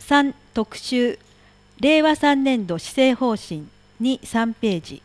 3特集令和3年度施政方針に3ページ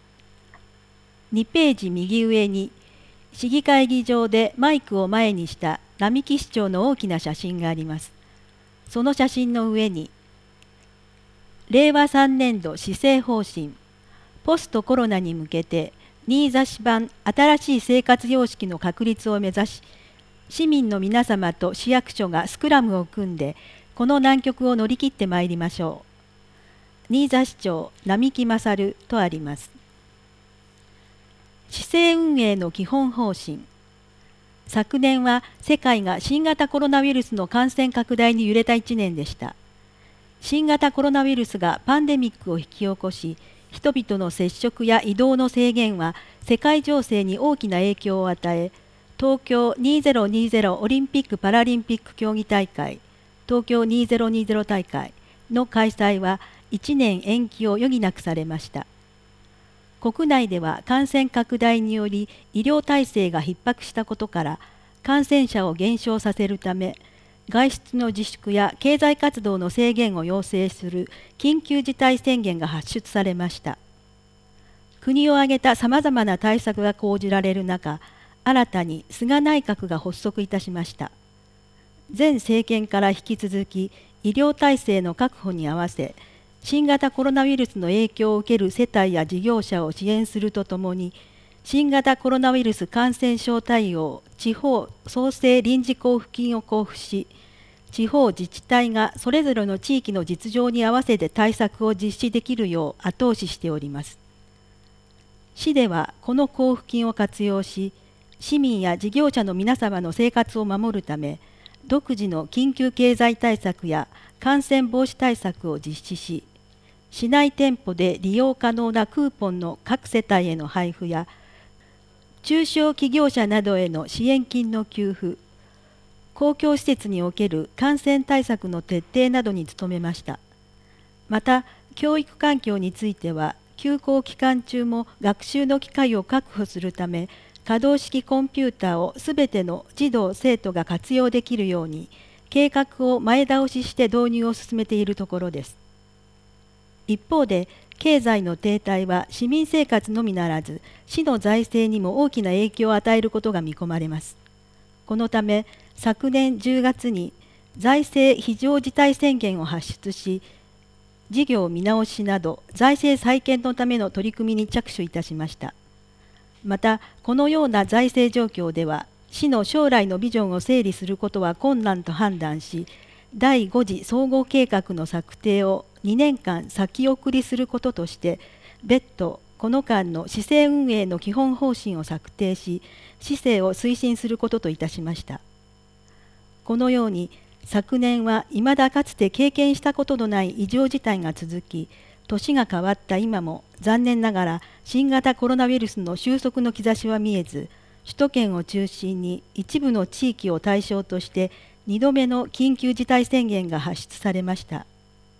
2ページ右上に市議会議場でマイクを前にした並木市長の大きな写真があります。その写真の上に令和3年度施政方針ポストコロナに向けて新座市版新しい生活様式の確立を目指し、市民の皆様と市役所がスクラムを組んでこの難局を乗り切ってまいりましょう。新座市長並木勝とあります。市政運営の基本方針。昨年は世界が新型コロナウイルスの感染拡大に揺れた1年でした。新型コロナウイルスがパンデミックを引き起こし、人々の接触や移動の制限は世界情勢に大きな影響を与え、東京2020オリンピック・パラリンピック競技大会、東京2020大会の開催は1年延期を余儀なくされました。国内では感染拡大により医療体制が逼迫したことから、感染者を減少させるため、外出の自粛や経済活動の制限を要請する緊急事態宣言が発出されました。国を挙げたさまざまな対策が講じられる中、新たに菅内閣が発足いたしました。前政権から引き続き、医療体制の確保に合わせ、新型コロナウイルスの影響を受ける世帯や事業者を支援するとともに、新型コロナウイルス感染症対応地方創生臨時交付金を交付し、地方自治体がそれぞれの地域の実情に合わせて対策を実施できるよう後押ししております。市ではこの交付金を活用し、市民や事業者の皆様の生活を守るため、独自の緊急経済対策や感染防止対策を実施し、市内店舗で利用可能なクーポンの各世帯への配布や、中小企業者などへの支援金の給付、公共施設における感染対策の徹底などに努めました。また、教育環境については、休校期間中も学習の機会を確保するため、可動式コンピューターをすべての児童・生徒が活用できるように、計画を前倒しして導入を進めているところです。一方で、経済の停滞は市民生活のみならず、市の財政にも大きな影響を与えることが見込まれます。このため、昨年10月に財政非常事態宣言を発出し、事業見直しなど財政再建のための取り組みに着手いたしました。また、このような財政状況では、市の将来のビジョンを整理することは困難と判断し、第5次総合計画の策定を2年間先送りすることとして、別途この間の市政運営の基本方針を策定し、市政を推進することといたしました。このように、昨年は未だかつて経験したことのない異常事態が続き、年が変わった今も残念ながら新型コロナウイルスの収束の兆しは見えず、首都圏を中心に一部の地域を対象として2度目の緊急事態宣言が発出されました。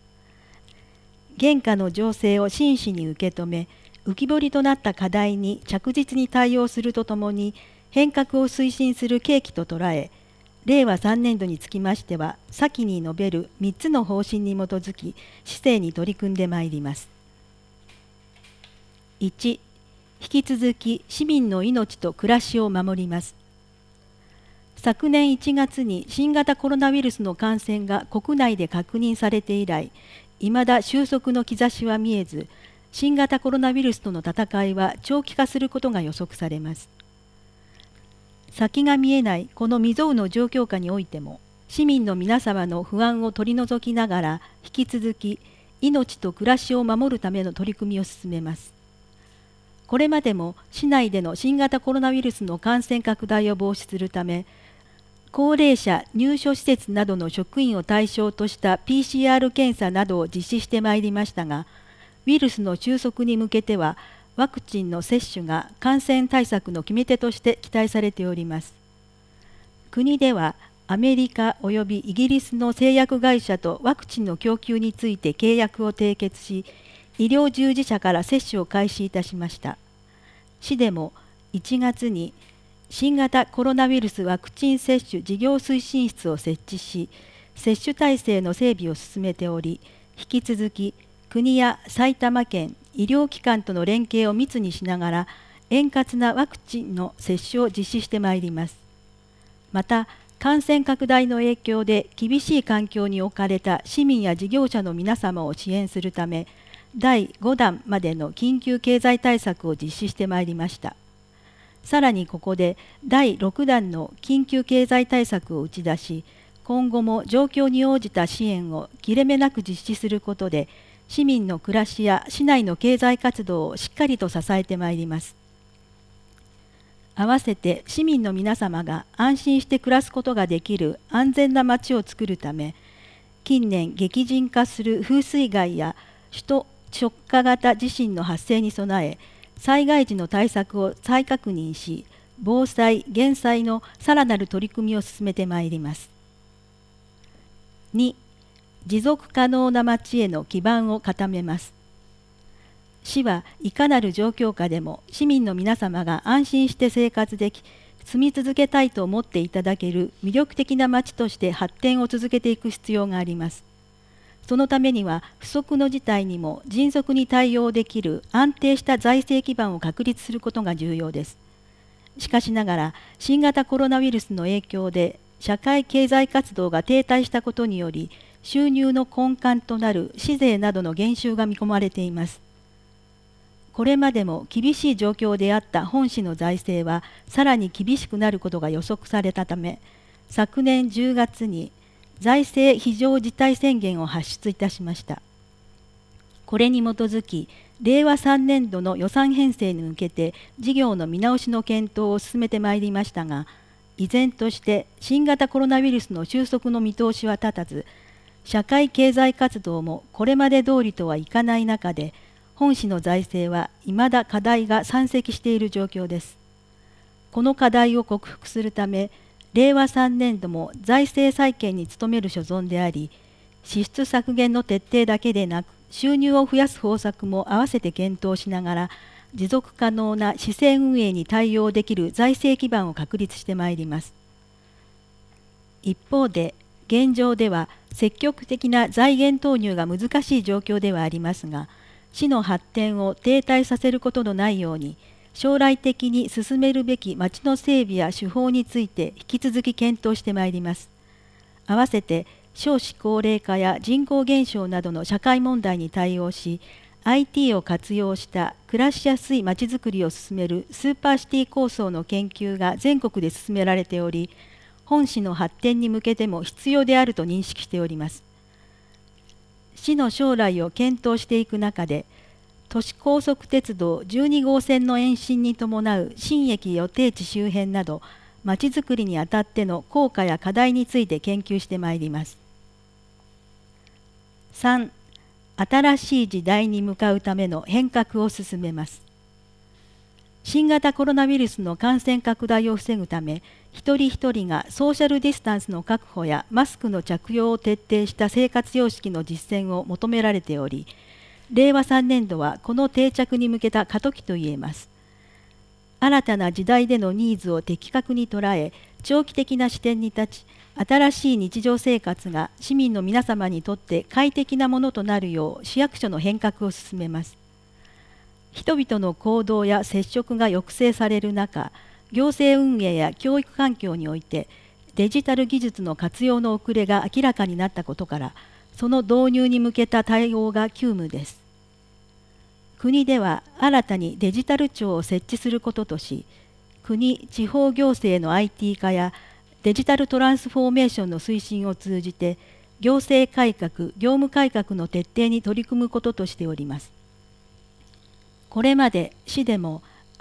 現下の情勢を真摯に受け止め、浮き彫りとなった課題に着実に対応するとともに、変革を推進する契機と捉え、令和3年度につきましては、先に述べる3つの方針に基づき、市政に取り組んでまいります。1、引き続き市民の命と暮らしを守ります。昨年1月に新型コロナウイルスの感染が国内で確認されて以来、いまだ収束の兆しは見えず、新型コロナウイルスとの戦いは長期化することが予測されます。先が見えないこの未曾有の状況下においても、市民の皆様の不安を取り除きながら、引き続き命と暮らしを守るための取り組みを進めます。これまでも市内での新型コロナウイルスの感染拡大を防止するため、高齢者入所施設などの職員を対象とした PCR 検査などを実施してまいりましたが、ウイルスの収束に向けては、ワクチンの接種が感染対策の決め手として期待されております。国ではアメリカおよびイギリスの製薬会社とワクチンの供給について契約を締結し、医療従事者から接種を開始いたしました。市でも1月に新型コロナウイルスワクチン接種事業推進室を設置し、 接種体制の整備を進めており、引き続き国や埼玉県、医療機関との連携を密にしながら、円滑なワクチンの接種を実施してまいります。また、感染拡大の影響で厳しい環境に置かれた市民や事業者の皆様を支援するため、第5弾までの緊急経済対策を実施してまいりました。さらにここで第6弾の緊急経済対策を打ち出し、今後も状況に応じた支援を切れ目なく実施することで、市民の暮らしや市内の経済活動をしっかりと支えてまいります。合わせて市民の皆様が安心して暮らすことができる安全な街を作るため、近年激甚化する風水害や首都直下型地震の発生に備え、災害時の対策を再確認し、防災・減災のさらなる取り組みを進めてまいります。2、持続可能な町への基盤を固めます。市はいかなる状況下でも市民の皆様が安心して生活でき、住み続けたいと思っていただける魅力的な町として発展を続けていく必要があります。そのためには不測の事態にも迅速に対応できる安定した財政基盤を確立することが重要です。しかしながら新型コロナウイルスの影響で社会経済活動が停滞したことにより、収入の根幹となる市税などの減収が見込まれています。これまでも厳しい状況であった本市の財政はさらに厳しくなることが予測されたため、昨年10月に財政非常事態宣言を発出いたしました。これに基づき、令和3年度の予算編成に向けて事業の見直しの検討を進めてまいりましたが、依然として新型コロナウイルスの収束の見通しは立たず、社会経済活動もこれまで通りとはいかない中で、本市の財政は未だ課題が山積している状況です。この課題を克服するため、令和3年度も財政再建に努める所存であり、支出削減の徹底だけでなく、収入を増やす方策も併せて検討しながら、持続可能な市政運営に対応できる財政基盤を確立してまいります。一方で、現状では積極的な財源投入が難しい状況ではありますが、市の発展を停滞させることのないように、将来的に進めるべき町の整備や手法について引き続き検討してまいります。合わせて少子高齢化や人口減少などの社会問題に対応し、IT を活用した暮らしやすいまちづくりを進めるスーパーシティ構想の研究が全国で進められており、本市の発展に向けても必要であると認識しております。市の将来を検討していく中で、都市高速鉄道12号線の延伸に伴う新駅予定地周辺など、まちづくりにあたっての効果や課題について研究してまいります。3、新しい時代に向かうための変革を進めます。新型コロナウイルスの感染拡大を防ぐため、一人一人がソーシャルディスタンスの確保やマスクの着用を徹底した生活様式の実践を求められており、令和3年度はこの定着に向けた過渡期といえます。新たな時代でのニーズを的確に捉え、長期的な視点に立ち、新しい日常生活が市民の皆様にとって快適なものとなるよう市役所の変革を進めます。人々の行動や接触が抑制される中、行政運営や教育環境においてデジタル技術の活用の遅れが明らかになったことから、その導入に向けた対応が急務です。国では新たにデジタル庁を設置することとし、国・地方行政の IT 化やデジタルトランスフォーメーションの推進を通じて、行政改革・業務改革の徹底に取り組むこととしております。これまで市でも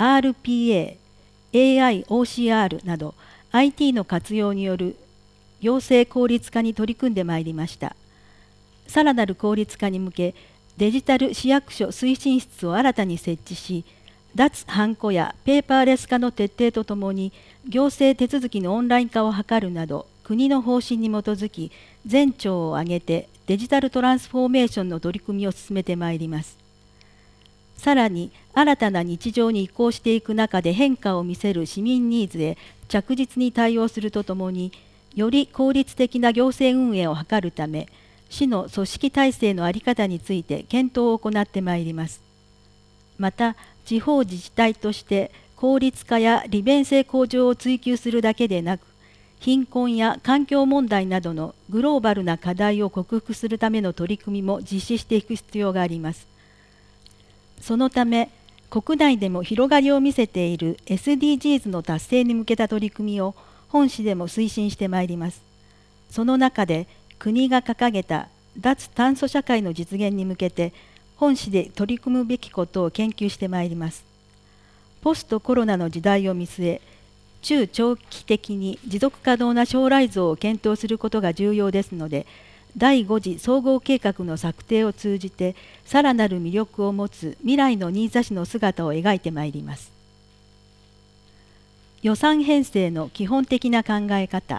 RPA、AI、OCR など IT の活用による行政効率化に取り組んでまいりました。さらなる効率化に向け、デジタル市役所推進室を新たに設置し、脱ハンコやペーパーレス化の徹底とともに、行政手続きのオンライン化を図るなど、国の方針に基づき、全庁を挙げてデジタルトランスフォーメーションの取り組みを進めてまいります。さらに、新たな日常に移行していく中で変化を見せる市民ニーズへ着実に対応するとともに、 より効率的な行政運営を図るため、市の組織体制の在り方について検討を行ってまいります。また、地方自治体として効率化や利便性向上を追求するだけでなく、貧困や環境問題などのグローバルな課題を克服するための取り組みも実施していく必要があります。そのため、国内でも広がりを見せている SDGs の達成に向けた取り組みを本市でも推進してまいります。その中で国が掲げた脱炭素社会の実現に向けて本市で取り組むべきことを研究してまいります。ポストコロナの時代を見据え、中長期的に持続可能な将来像を検討することが重要ですので、第5次総合計画の策定を通じて、さらなる魅力を持つ未来の新座市の姿を描いてまいります。予算編成の基本的な考え方。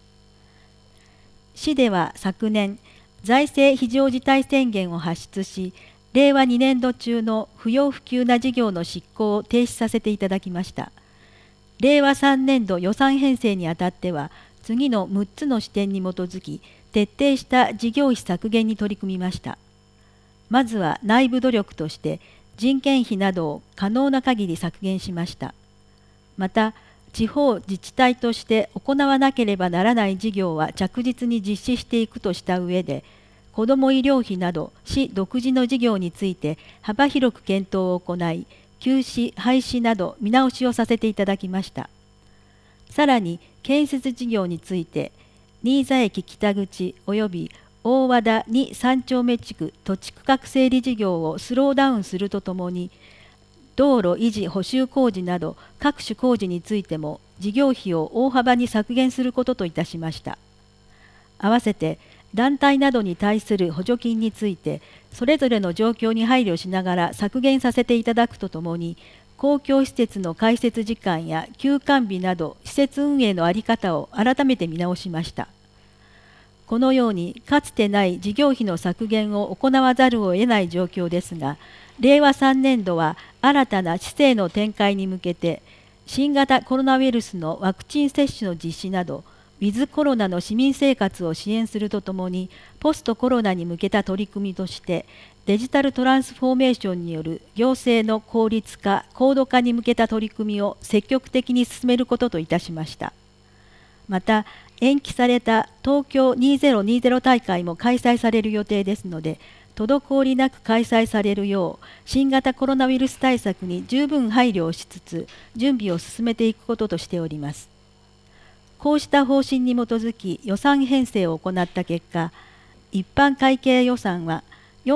市では昨年、財政非常事態宣言を発出し、令和2年度中の不要不急な事業の執行を停止させていただきました。令和3年度予算編成にあたっては、次の6つの視点に基づき、徹底した事業費削減に取り組みました。まずは内部努力として人件費などを可能な限り削減しました。また、地方自治体として行わなければならない事業は着実に実施していくとした上で、子ども医療費など市独自の事業について幅広く検討を行い、休止・廃止など見直しをさせていただきました。さらに建設事業について、新座駅北口および大和田2、3丁目地区土地区画整理事業をスローダウンするとともに、道路維持補修工事など各種工事についても事業費を大幅に削減することといたしました。合わせて団体などに対する補助金について、それぞれの状況に配慮しながら削減させていただくとともに、公共施設の開設時間や休館日など施設運営の在り方を改めて見直しました。このようにかつてない事業費の削減を行わざるを得ない状況ですが、令和3年度は新たな市政の展開に向けて、新型コロナウイルスのワクチン接種の実施など、ウィズコロナの市民生活を支援するとともに、ポストコロナに向けた取り組みとして、デジタルトランスフォーメーションによる行政の効率化・高度化に向けた取り組みを積極的に進めることといたしました。また、延期された東京2020大会も開催される予定ですので、滞りなく開催されるよう、新型コロナウイルス対策に十分配慮をしつつ、準備を進めていくこととしております。こうした方針に基づき予算編成を行った結果、一般会計予算は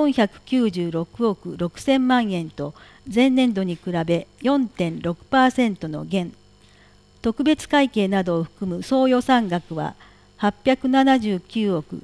496億6000万円と前年度に比べ 4.6% の減、特別会計などを含む総予算額は879億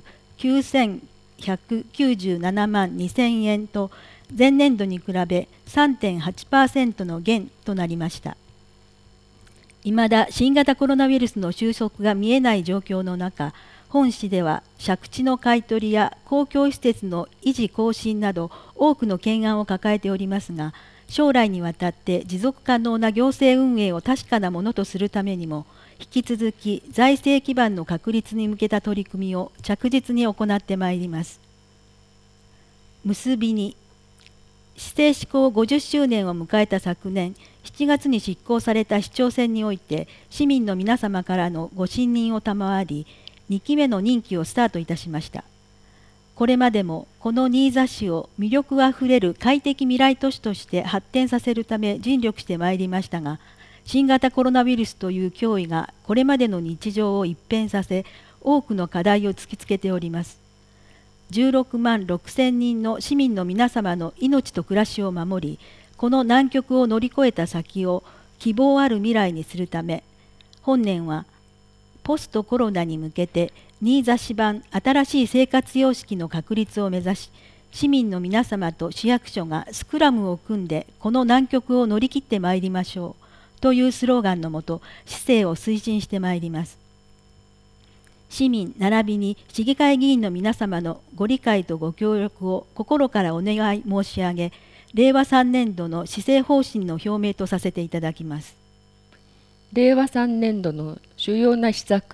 9197万2000円と前年度に比べ 3.8% の減となりました。いまだ新型コロナウイルスの収束が見えない状況の中、本市では借地の買取や公共施設の維持更新など多くの懸案を抱えておりますが、将来にわたって持続可能な行政運営を確かなものとするためにも、引き続き財政基盤の確立に向けた取り組みを着実に行ってまいります。結びに、市政施行50周年を迎えた昨年7月に執行された市長選において、市民の皆様からのご信任を賜り、2期目の任期をスタートいたしました。これまでもこの新座市を魅力あふれる快適未来都市として発展させるため尽力してまいりましたが、新型コロナウイルスという脅威がこれまでの日常を一変させ、多くの課題を突きつけております。16万6千人の市民の皆様の命と暮らしを守り、この難局を乗り越えた先を希望ある未来にするため、本年はポストコロナに向けて新座市版新しい生活様式の確立を目指し、市民の皆様と市役所がスクラムを組んでこの難局を乗り切ってまいりましょうというスローガンのもと、市政を推進してまいります。市民並びに市議会議員の皆様のご理解とご協力を心からお願い申し上げ、令和3年度の施政方針の表明とさせていただきます。 令和3年度の主要な施策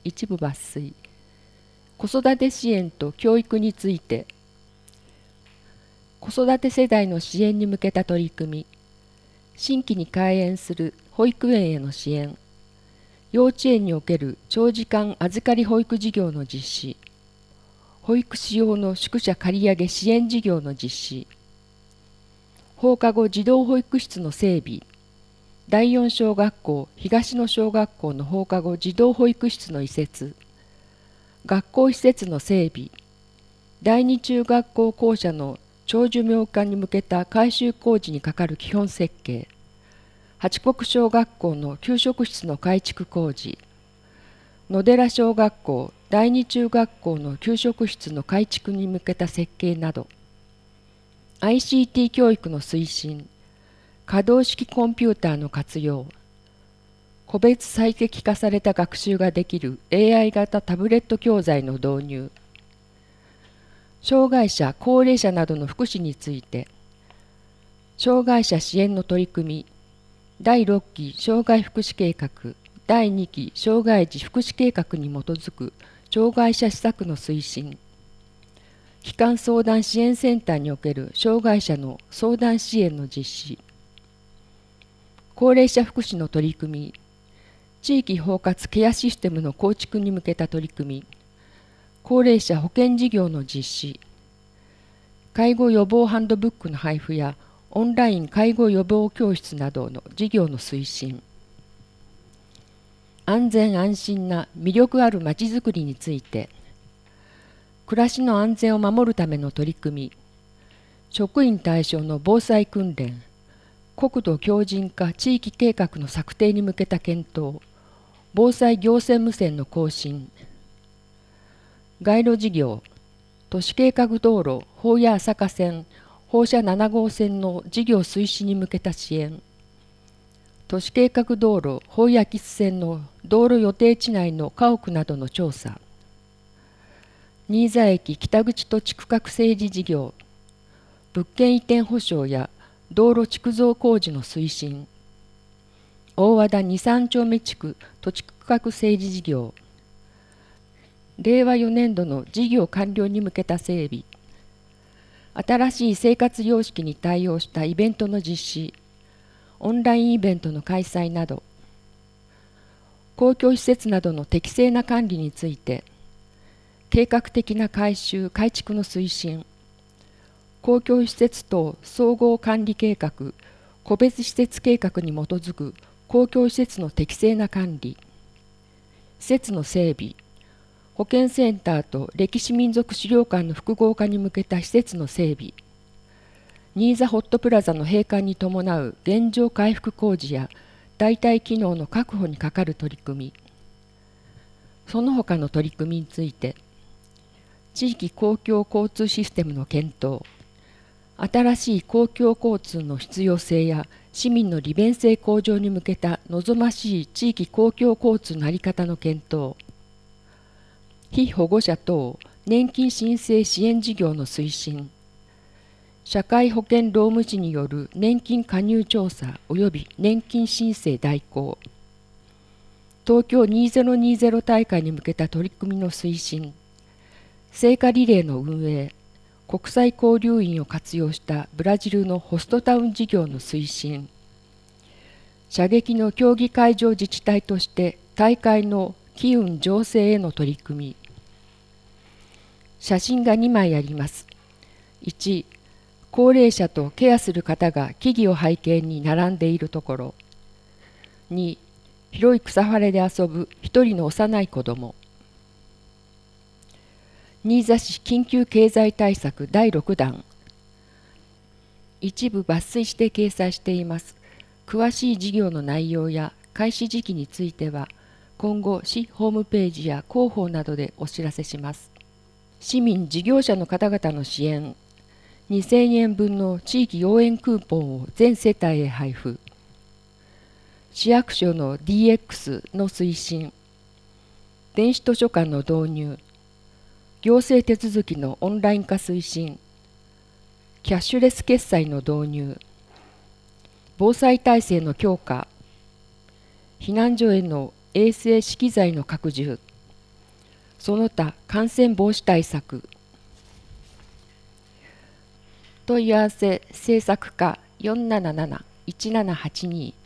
一部抜粋。子育て支援と教育について。子育て世代の支援に向けた取り組み、新規に開園する保育園への支援、幼稚園における長時間預かり保育事業の実施、保育士用の宿舎借り上げ支援事業の実施、放課後児童保育室の整備、第4小学校東野小学校の放課後児童保育室の移設、学校施設の整備、第2中学校校舎の長寿命化に向けた改修工事にかかる基本設計、八国小学校の給食室の改築工事、野寺小学校第2中学校の給食室の改築に向けた設計など、ICT 教育の推進、可動式コンピューターの活用、個別最適化された学習ができる AI 型タブレット教材の導入、障害者・高齢者などの福祉について、障害者支援の取り組み、第6期障害福祉計画、第2期障害児福祉計画に基づく障害者施策の推進、帰還相談支援センターにおける障害者の相談支援の実施、高齢者福祉の取り組み、地域包括ケアシステムの構築に向けた取り組み、高齢者保険事業の実施、介護予防ハンドブックの配布やオンライン介護予防教室などの事業の推進、安全安心な魅力あるまちづくりについて、暮らしの安全を守るための取り組み、職員対象の防災訓練、国土強靭化地域計画の策定に向けた検討、防災行政無線の更新、街路事業、都市計画道路保谷朝霞線、放射7号線の事業推進に向けた支援、都市計画道路保谷秋津線の道路予定地内の家屋などの調査、新座駅北口土地区画整理事業、物件移転保証や道路築造工事の推進、大和田2、3丁目地区土地区画整理事業、令和4年度の事業完了に向けた整備、新しい生活様式に対応したイベントの実施、オンラインイベントの開催など、公共施設などの適正な管理について、計画的な改修・改築の推進、公共施設等総合管理計画、個別施設計画に基づく公共施設の適正な管理、施設の整備、保健センターと歴史民族資料館の複合化に向けた施設の整備、新座ホットプラザの閉館に伴う現状回復工事や代替機能の確保にかかる取り組み、その他の取り組みについて、地域公共交通システムの検討、新しい公共交通の必要性や市民の利便性向上に向けた望ましい地域公共交通の在り方の検討、被保護者等年金申請支援事業の推進、社会保険労務士による年金加入調査及び年金申請代行、東京2020大会に向けた取り組みの推進、聖火リレーの運営、国際交流員を活用したブラジルのホストタウン事業の推進、射撃の競技会場自治体として大会の機運醸成への取り組み。写真が2枚あります。1、高齢者とケアする方が木々を背景に並んでいるところ。2、広い草晴れで遊ぶ一人の幼い子供。新座市緊急経済対策第6弾。一部抜粋して掲載しています。詳しい事業の内容や開始時期については、今後市ホームページや広報などでお知らせします。市民・事業者の方々の支援、2000円分の地域応援クーポンを全世帯へ配布。市役所の DX の推進、電子図書館の導入、行政手続きのオンライン化推進、キャッシュレス決済の導入、防災体制の強化、避難所への衛生資機材の拡充、 その他感染防止対策。問い合わせ政策課477-1782